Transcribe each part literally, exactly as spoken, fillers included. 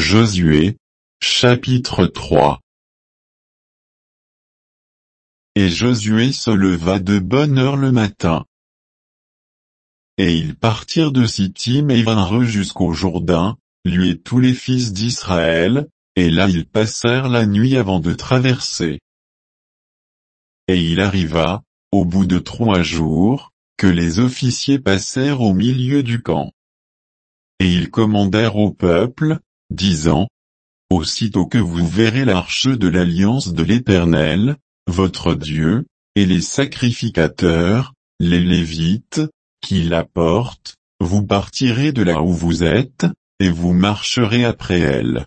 Josué, chapitre trois. Et Josué se leva de bonne heure le matin. Et ils partirent de Sittim et vinrent jusqu'au Jourdain, lui et tous les fils d'Israël, et là ils passèrent la nuit avant de traverser. Et il arriva, au bout de trois jours, que les officiers passèrent au milieu du camp. Et ils commandèrent au peuple, disant, aussitôt que vous verrez l'arche de l'alliance de l'Éternel, votre Dieu, et les sacrificateurs, les Lévites, qui la portent, vous partirez de là où vous êtes, et vous marcherez après elle.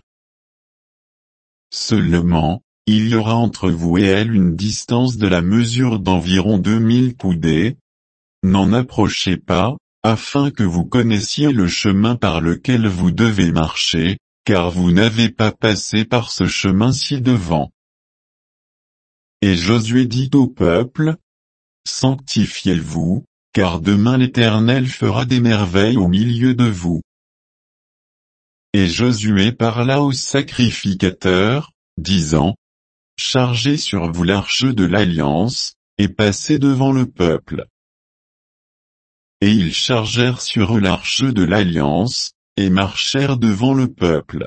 Seulement, il y aura entre vous et elle une distance de la mesure d'environ deux mille coudées. N'en approchez pas, afin que vous connaissiez le chemin par lequel vous devez marcher, car vous n'avez pas passé par ce chemin ci-devant. Et Josué dit au peuple, sanctifiez-vous, car demain l'Éternel fera des merveilles au milieu de vous. Et Josué parla aux sacrificateurs, disant, chargez sur vous l'arche de l'alliance, et passez devant le peuple. Et ils chargèrent sur eux l'arche de l'alliance, et marchèrent devant le peuple.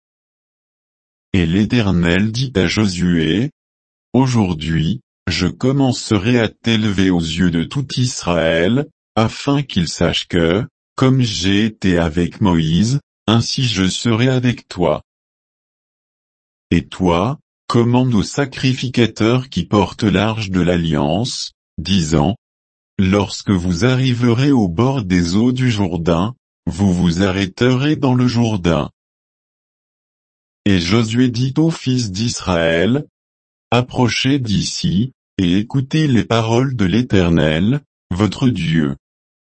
Et l'Éternel dit à Josué, aujourd'hui, je commencerai à t'élever aux yeux de tout Israël, afin qu'ils sachent que, comme j'ai été avec Moïse, ainsi je serai avec toi. Et toi, commande aux sacrificateurs qui portent l'arche de l'alliance, disant, lorsque vous arriverez au bord des eaux du Jourdain, vous vous arrêterez dans le Jourdain. Et Josué dit aux fils d'Israël, approchez d'ici, et écoutez les paroles de l'Éternel, votre Dieu.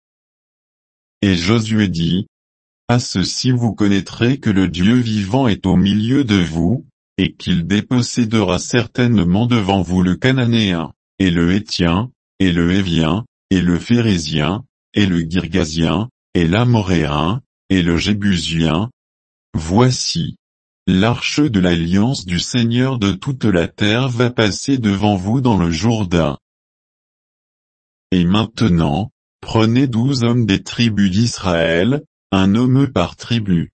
Et Josué dit, à ceci vous connaîtrez que le Dieu vivant est au milieu de vous, et qu'il dépossédera certainement devant vous le Cananéen, et le Héthien, et le Hévien, et le Phérézien, et le Girgasien, et l'Amoréen, et le Jébusien. Voici. L'arche de l'alliance du Seigneur de toute la terre va passer devant vous dans le Jourdain. Et maintenant, prenez douze hommes des tribus d'Israël, un homme par tribu.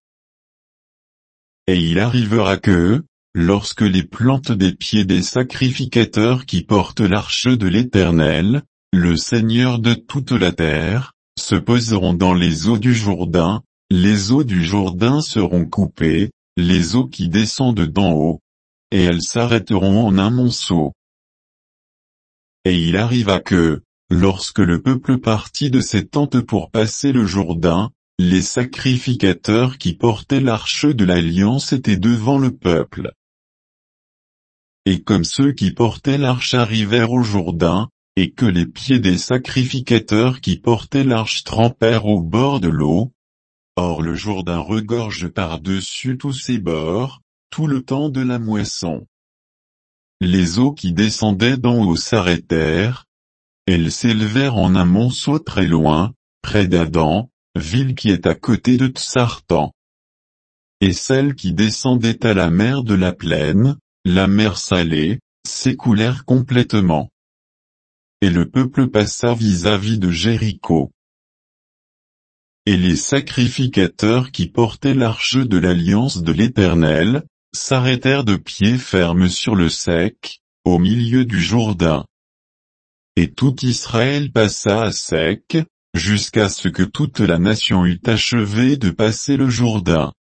Et il arrivera que, lorsque les plantes des pieds des sacrificateurs qui portent l'arche de l'Éternel, le Seigneur de toute la terre, se poseront dans les eaux du Jourdain, les eaux du Jourdain seront coupées, les eaux qui descendent d'en haut, et elles s'arrêteront en un monceau. Et il arriva que, lorsque le peuple partit de ses tentes pour passer le Jourdain, les sacrificateurs qui portaient l'arche de l'alliance étaient devant le peuple. Et comme ceux qui portaient l'arche arrivèrent au Jourdain, et que les pieds des sacrificateurs qui portaient l'arche trempèrent au bord de l'eau, or le Jourdain regorge par-dessus tous ses bords, tout le temps de la moisson. Les eaux qui descendaient d'en haut s'arrêtèrent. Elles s'élevèrent en un monceau très loin, près d'Addan, ville qui est à côté de Tsartan. Et celles qui descendaient à la mer de la plaine, la mer Salée, s'écoulèrent complètement. Et le peuple passa vis-à-vis de Jéricho. Et les sacrificateurs qui portaient l'arche de l'alliance de l'Éternel, s'arrêtèrent de pied ferme sur le sec, au milieu du Jourdain. Et tout Israël passa à sec, jusqu'à ce que toute la nation eût achevé de passer le Jourdain.